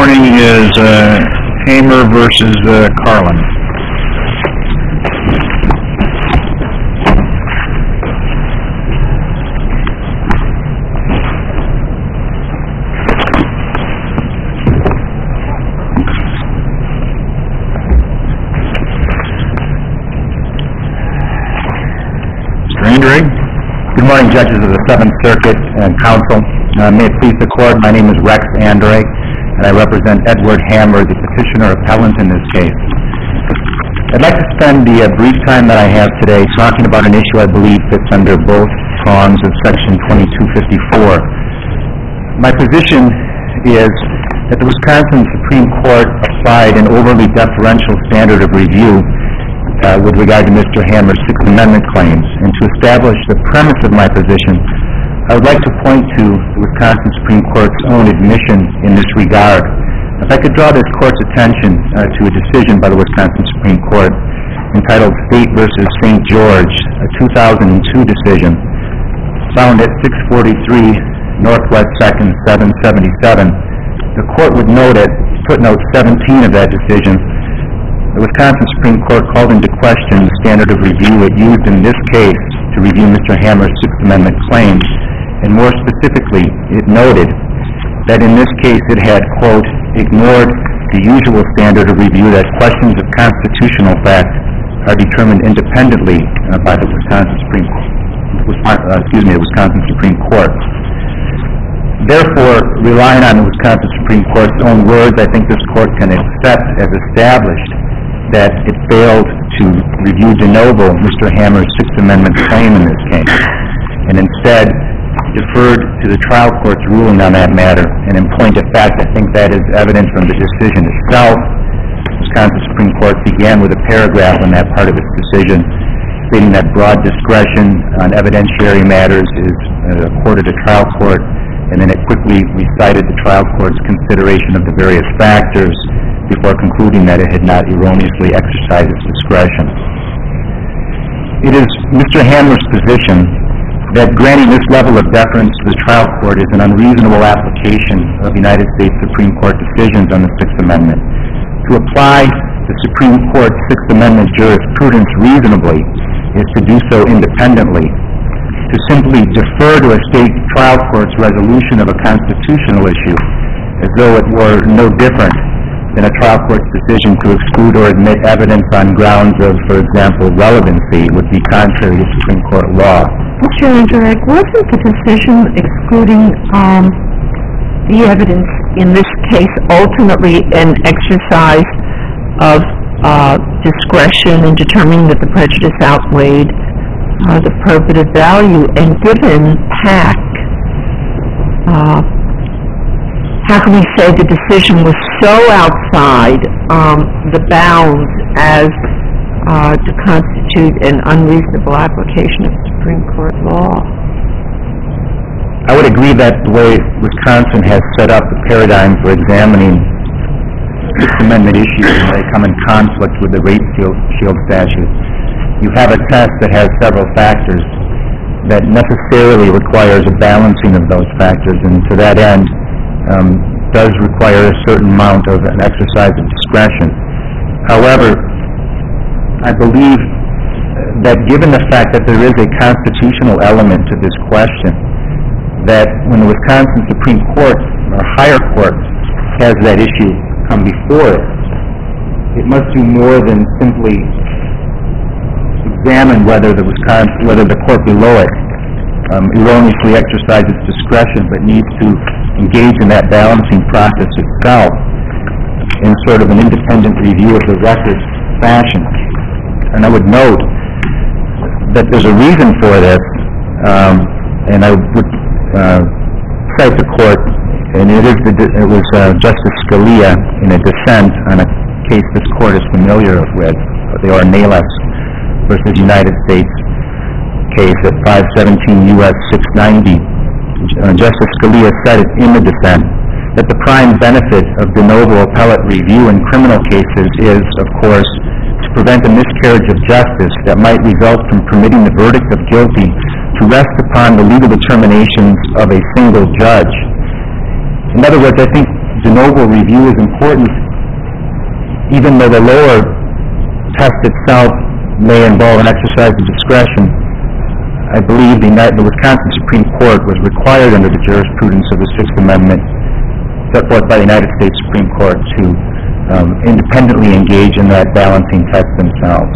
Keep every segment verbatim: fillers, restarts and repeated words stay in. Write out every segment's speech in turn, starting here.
morning is uh, Hamer versus uh, Carlin. Mister Andre? Good morning, judges of the Seventh Circuit and counsel. Uh, may it please the court, my name is Rex Andre, and I represent Edward Hamer, the petitioner appellant in this case. I'd like to spend the uh, brief time that I have today talking about an issue I believe fits under both prongs of Section twenty-two fifty-four. My position is that the Wisconsin Supreme Court applied an overly deferential standard of review uh, with regard to Mister Hamer's Sixth Amendment claims. And to establish the premise of my position, I would like to point to the Wisconsin Supreme Court's own admission in this regard. If I could draw this court's attention uh, to a decision by the Wisconsin Supreme Court entitled State versus Saint George, a two thousand two decision found at six forty-three Northwest second seven seventy-seven. The court would note at footnote seventeen of that decision, the Wisconsin Supreme Court called into question the standard of review it used in this case to review Mister Hamer's Sixth Amendment claims. And more specifically, it noted that in this case it had, quote, ignored the usual standard of review that questions of constitutional fact are determined independently uh, by the Wisconsin Supreme Court, uh, excuse me, the Wisconsin Supreme Court. Therefore, relying on the Wisconsin Supreme Court's own words, I think this court can accept as established that it failed to review de novo Mister Hamer's Sixth Amendment claim in this case, and instead deferred to the trial court's ruling on that matter. And in point of fact, I think that is evident from the decision itself. The Wisconsin Supreme Court began with a paragraph on that part of its decision stating that broad discretion on evidentiary matters is uh, accorded to trial court, and then it quickly recited the trial court's consideration of the various factors before concluding that it had not erroneously exercised its discretion. It is Mister Hamer's position that granting this level of deference to the trial court is an unreasonable application of United States Supreme Court decisions on the Sixth Amendment. To apply the Supreme Court's Sixth Amendment jurisprudence reasonably is to do so independently. To simply defer to a state trial court's resolution of a constitutional issue as though it were no different than a trial court's decision to exclude or admit evidence on grounds of, for example, relevancy would be contrary to Supreme Court law. Mister Andre, wasn't the decision excluding um, the evidence in this case ultimately an exercise of uh, discretion in determining that the prejudice outweighed uh, the probative value? And given P A C, uh, how can we say the decision was so outside um, the bounds as uh, to constitute an unreasonable application of Supreme Court law? I would agree that the way Wisconsin has set up the paradigm for examining Sixth Amendment issues when they come in conflict with the rape shield statute, you have a test that has several factors that necessarily requires a balancing of those factors, and to that end um, does require a certain amount of an exercise of discretion. However, I believe that given the fact that there is a constitutional element to this question, that when the Wisconsin Supreme Court or higher court has that issue come before it, it must do more than simply examine whether the Wisconsin, whether the court below it um, erroneously exercises discretion, but needs to engage in that balancing process itself in sort of an independent review of the record fashion. And I would note that there's a reason for this, um, and I would uh, cite the court, and it is the, it was uh, Justice Scalia in a dissent on a case this court is familiar with, the Ornelas versus United States case at five seventeen U S six ninety. Uh, Justice Scalia said it in the dissent that the prime benefit of de novo appellate review in criminal cases is, of course, to prevent a miscarriage of justice that might result from permitting the verdict of guilty to rest upon the legal determinations of a single judge. In other words, I think de novo review is important, even though the lower test itself may involve an exercise of discretion. I believe the, United, the Wisconsin Supreme Court was required under the jurisprudence of the Sixth Amendment set forth by the United States Supreme Court to um, independently engage in that balancing test themselves.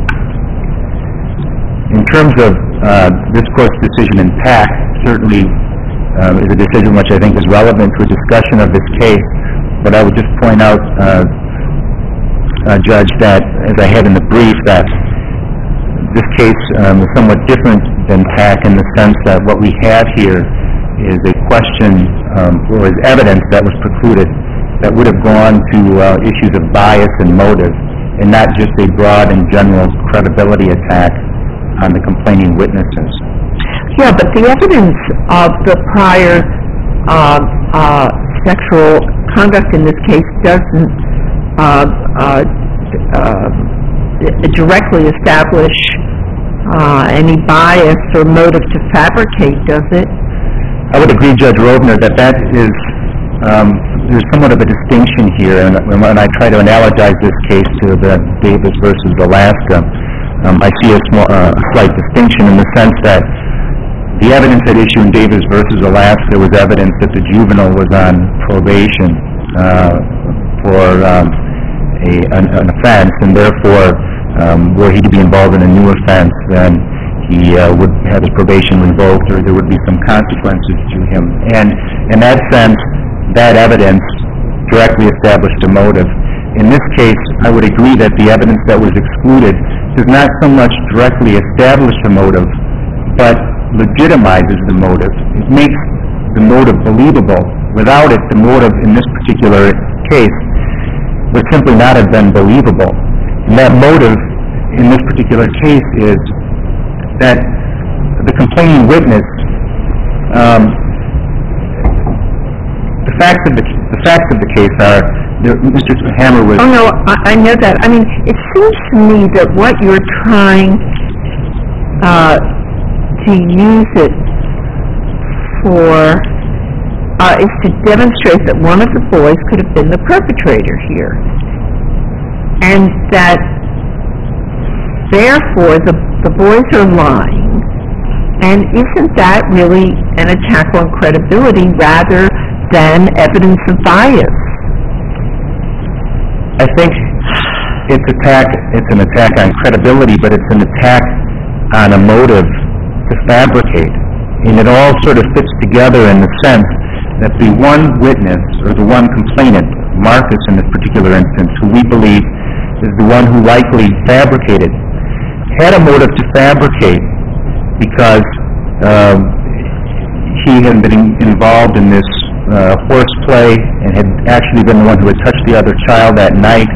In terms of uh, this Court's decision in P A C, certainly uh, is a decision which I think is relevant to a discussion of this case, but I would just point out, uh, uh, Judge, that, as I had in the brief, that this case um, is somewhat different than P A C in the sense that what we have here is a question, um, or is evidence that was precluded that would have gone to uh, issues of bias and motive, and not just a broad and general credibility attack on the complaining witnesses. Yeah, but the evidence of the prior uh, uh, sexual conduct in this case doesn't uh, uh, uh, directly establish uh, any bias or motive to fabricate, does it? I would agree, Judge Rovner, that that is, um, there's somewhat of a distinction here, and when I try to analogize this case to the Davis versus Alaska, um, I see a, small, uh, a slight distinction in the sense that the evidence at issue in Davis versus Alaska was evidence that the juvenile was on probation uh, for um, a, an, an offense, and therefore, um, were he to be involved in a new offense, then he uh, would have his probation revoked, or there would be some consequences to him. And in that sense, that evidence directly established a motive. In this case, I would agree that the evidence that was excluded does not so much directly establish a motive, but legitimizes the motive. It makes the motive believable. Without it, the motive in this particular case would simply not have been believable. And that motive in this particular case is that the complaining witness, um, the facts of the the facts of the case are, there, Mister Hammer was. Oh no, I, I know that. I mean, it seems to me that what you're trying uh, to use it for uh, is to demonstrate that one of the boys could have been the perpetrator here, and that therefore the the boys are lying. And isn't that really an attack on credibility rather than evidence of bias? I think it's attack. It's an attack on credibility, but it's an attack on a motive to fabricate, and it all sort of fits together in the sense that the one witness, or the one complainant, Marcus in this particular instance, who we believe is the one who likely fabricated, had a motive to fabricate because uh, he had been involved in this uh, horseplay and had actually been the one who had touched the other child that night,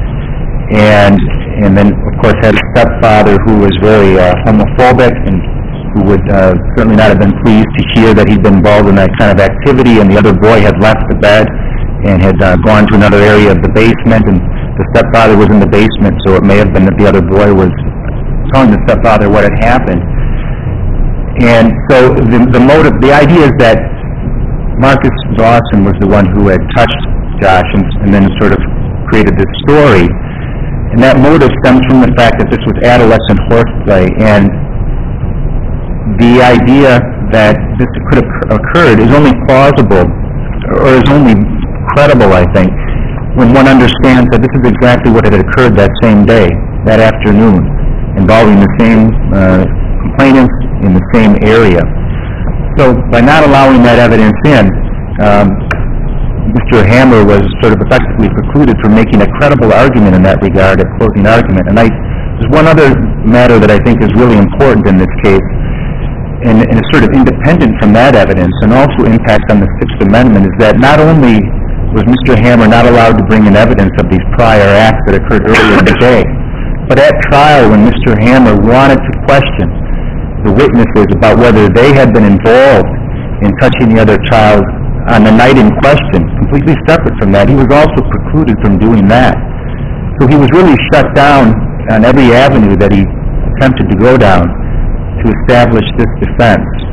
and and then of course had a stepfather who was very uh, homophobic and who would uh, certainly not have been pleased to hear that he'd been involved in that kind of activity, and the other boy had left the bed and had uh, gone to another area of the basement, and the stepfather was in the basement, so it may have been that the other boy was telling the stepfather what had happened. And so the, the motive, the idea is that Marcus Dawson was the one who had touched Josh and, and then sort of created this story. And that motive stems from the fact that this was adolescent horseplay, and the idea that this could have occurred is only plausible, or is only credible, I think, when one understands that this is exactly what had occurred that same day, that afternoon, involving the same uh, complainants in the same area. So by not allowing that evidence in, um, Mister Hammer was sort of effectively precluded from making a credible argument in that regard, a closing argument. And I, there's one other matter that I think is really important in this case, and, and is sort of independent from that evidence and also impacts on the Sixth Amendment, is that not only was Mister Hammer not allowed to bring in evidence of these prior acts that occurred earlier in the day, but at trial, when Mister Hammer wanted to question the witnesses about whether they had been involved in touching the other child on the night in question, completely separate from that, he was also precluded from doing that. So he was really shut down on every avenue that he attempted to go down to establish this defense.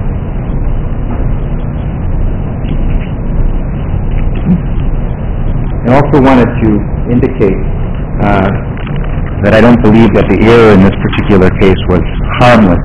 I also wanted to indicate uh, that I don't believe that the error in this particular case was harmless.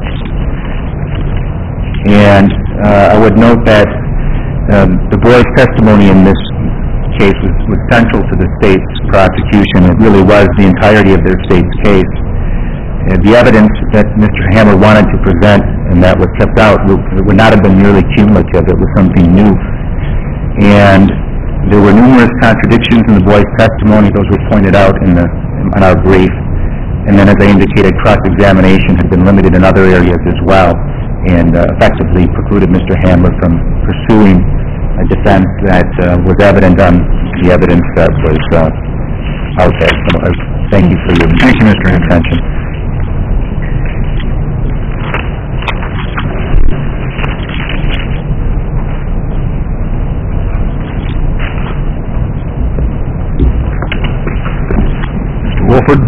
And uh, I would note that um, the boy's testimony in this case was, was central to the state's prosecution. It really was the entirety of their state's case. Uh, the evidence that Mister Hammer wanted to present and that was kept out would, would not have been merely cumulative. It was something new. And there were numerous contradictions in the boy's testimony. Those were pointed out in, the, in our brief. And then, as I indicated, cross-examination had been limited in other areas as well, and uh, effectively precluded Mister Hammer from pursuing a defense that uh, was evident on the evidence that was uh, out there. So, uh, thank you for your Thank you, Mister attention. Mister Wolford.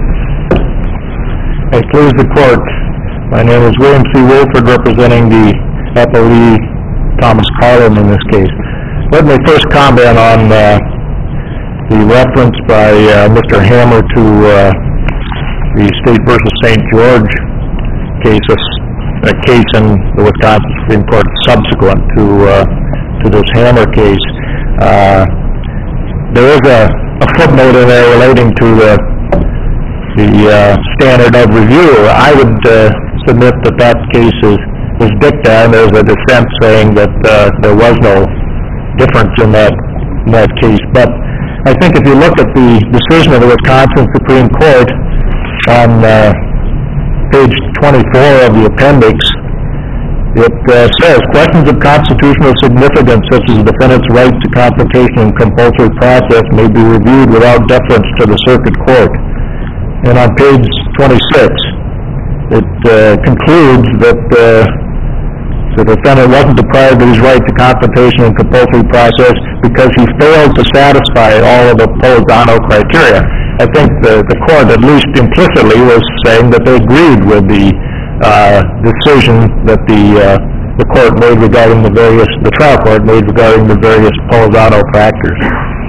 I please the court. My name is William C. Wolford, representing the appellee Thomas Carlin in this case. Let me first comment on uh, the reference by uh, Mister Hammer to uh, the State versus Saint George case, a case in the Wisconsin Supreme Court subsequent to uh, to this Hammer case. Uh, there is a, a footnote in there relating to the the uh, standard of review. I would uh, submit that that case is was dicta, and there's a dissent saying that uh, there was no difference in that in that case. But I think if you look at the decision of the Wisconsin Supreme Court on uh, page twenty-four of the appendix, it uh, says, questions of constitutional significance, such as the defendant's right to confrontation and compulsory process, may be reviewed without deference to the circuit court. And on page twenty-six, it uh, concludes that uh, the defendant wasn't deprived of his right to confrontation and compulsory process because he failed to satisfy all of the Polizano criteria. I think the, the court, at least implicitly, was saying that they agreed with the uh, decision that the uh, the court made regarding the various, the trial court made regarding the various Polizano factors.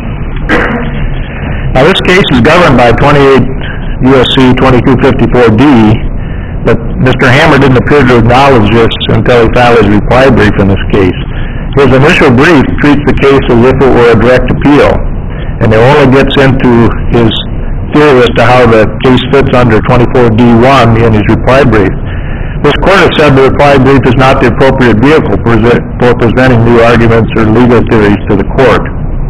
Now, this case is governed by twenty-eight U S C twenty-two fifty-four D, but Mister Hammer didn't appear to acknowledge this until he filed his reply brief in this case. His initial brief treats the case as if it were a direct appeal, and it only gets into his theory as to how the case fits under twenty-four D one in his reply brief. This court has said the reply brief is not the appropriate vehicle for presenting new arguments or legal theories to the court.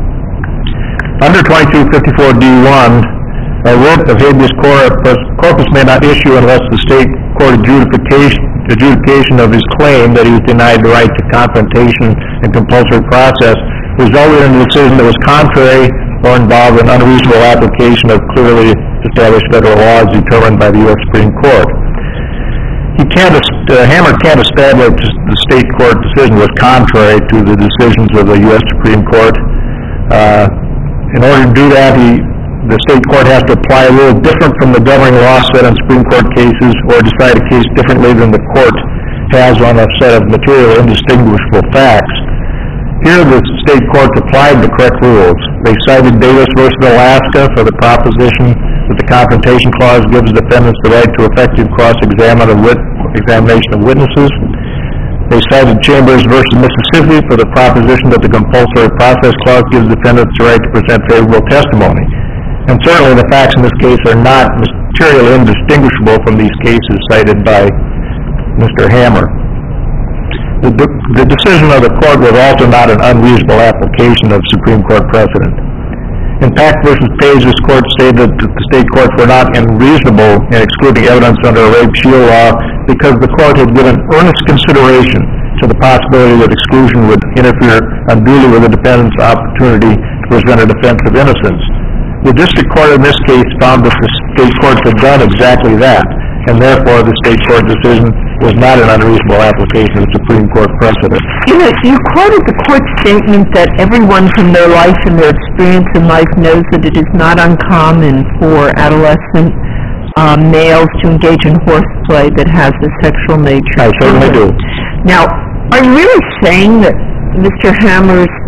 Under twenty-two fifty-four D one, a writ of habeas corpus, corpus may not issue unless the state court adjudication, adjudication of his claim that he was denied the right to confrontation and compulsory process resulted in a decision that was contrary or involved in unreasonable application of clearly established federal laws determined by the U S Supreme Court. He can't, uh, Hammer can't establish the state court decision was contrary to the decisions of the U S Supreme Court. Uh, in order to do that, he the state court has to apply a rule different from the governing law set on Supreme Court cases or decide a case differently than the court has on a set of material indistinguishable facts. Here, the state courts applied the correct rules. They cited Davis versus Alaska for the proposition that the Confrontation Clause gives defendants the right to effective cross-examination of witnesses. They cited Chambers versus Mississippi for the proposition that the Compulsory Process Clause gives defendants the right to present favorable testimony. And certainly the facts in this case are not materially indistinguishable from these cases cited by Mister Hammer. The, the decision of the court was also not an unreasonable application of Supreme Court precedent. In Pack versus Page, this court stated that the state courts were not unreasonable in excluding evidence under a rape shield law because the court had given earnest consideration to the possibility that exclusion would interfere unduly with the defendant's opportunity to present a defense of innocence. The district court in this case found that the state courts had done exactly that, and therefore the state court decision was not an unreasonable application of Supreme Court precedent. You know, you quoted the court's statement that everyone from their life and their experience in life knows that it is not uncommon for adolescent um, males to engage in horseplay that has a sexual nature. I certainly do. Now, are you really saying that Mister Hammer's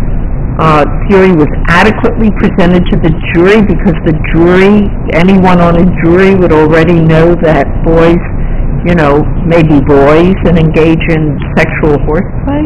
uh, theory was adequately presented to the jury, because the jury, anyone on a jury would already know that boys, you know, may be boys and engage in sexual horseplay?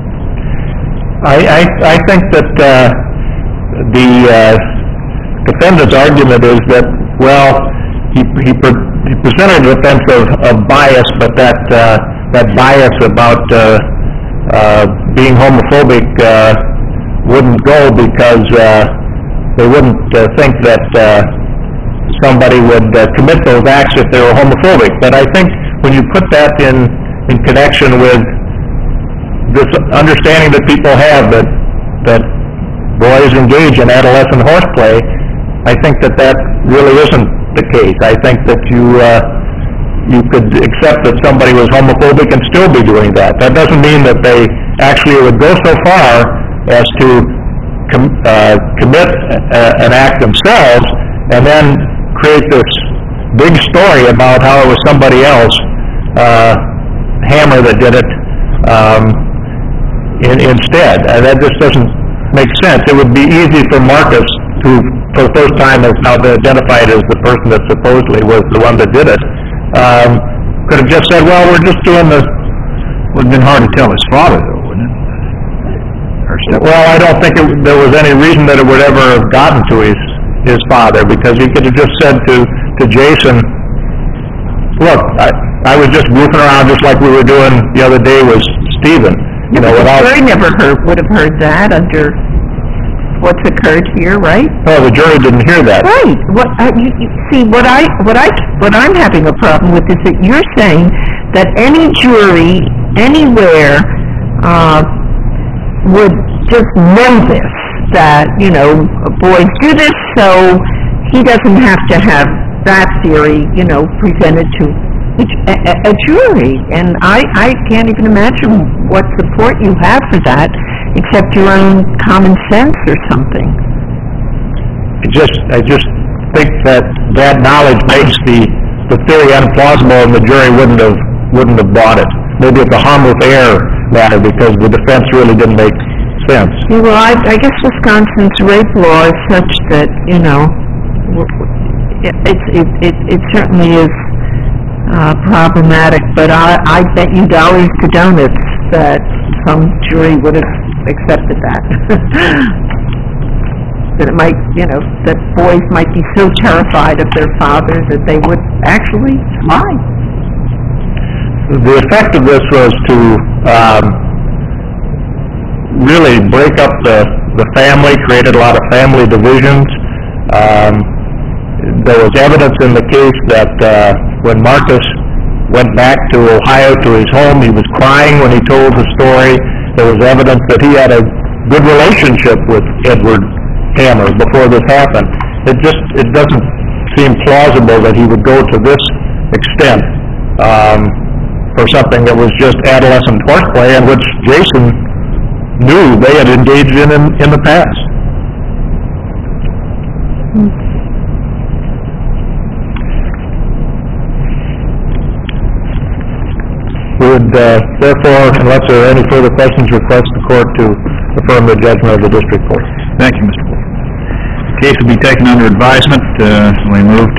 I, I, I think that, uh, the, uh, defendant's argument is that, well, he, he, pre- he presented a defense of, of bias, but that, uh, that bias about, uh, uh, being homophobic, uh, wouldn't go because, uh, they wouldn't, uh, think that, uh, somebody would, uh, commit those acts if they were homophobic. But I think when you put that in, in connection with this understanding that people have that, that boys engage in adolescent horseplay, I think that that really isn't the case. I think that you, uh, you could accept that somebody was homophobic and still be doing that. That doesn't mean that they actually would go so far as to com- uh, commit a- an act themselves and then create this big story about how it was somebody else, uh, Hammer, that did it um, in, instead. And that just doesn't make sense. It would be easy for Marcus, who for the first time is now identified as the person that supposedly was the one that did it, um, could have just said, well, we're just doing the... Would have been hard to tell his father, though, wouldn't it? Or step- Well, I don't think it, there was any reason that it would ever have gotten to his, his father, because he could have just said to, to Jason, look, I, I was just goofing around just like we were doing the other day with Stephen, you know, without... The jury never heard, would have heard that under what's occurred here, right? No, the jury didn't hear that. Right. What, uh, you, you, see, what I, what I, what I'm having a problem with is that you're saying that any jury, anywhere, uh, would just know this, that, you know, boys do this, so he doesn't have to have that theory, you know, presented to a, a, a jury. And I, I can't even imagine what support you have for that, except your own common sense or something. I just, I just think that that knowledge makes the, the theory unplausible, and the jury wouldn't have, wouldn't have bought it. Maybe it's a harmless error matter, because the defense really didn't make sense. Yeah, well, I, I guess Wisconsin's rape law is such that, you know, it, it, it, it, it certainly is uh, problematic, but I, I bet you dollars to donuts that some jury would have accepted that. That it might, you know, that boys might be so terrified of their father that they would actually lie. The effect of this was to um, really break up the, the family, created a lot of family divisions. Um, there was evidence in the case that uh, when Marcus went back to Ohio to his home, he was crying when he told the story. There was evidence that he had a good relationship with Edward Hammer before this happened. It just, it doesn't seem plausible that he would go to this extent um, for something that was just adolescent horseplay, and which Jason knew they had engaged in in, in the past. We would, uh, therefore, unless there are any further questions, request the court to affirm the judgment of the district court. Thank you, Mister Wolf. Case will be taken under advisement. Uh, we move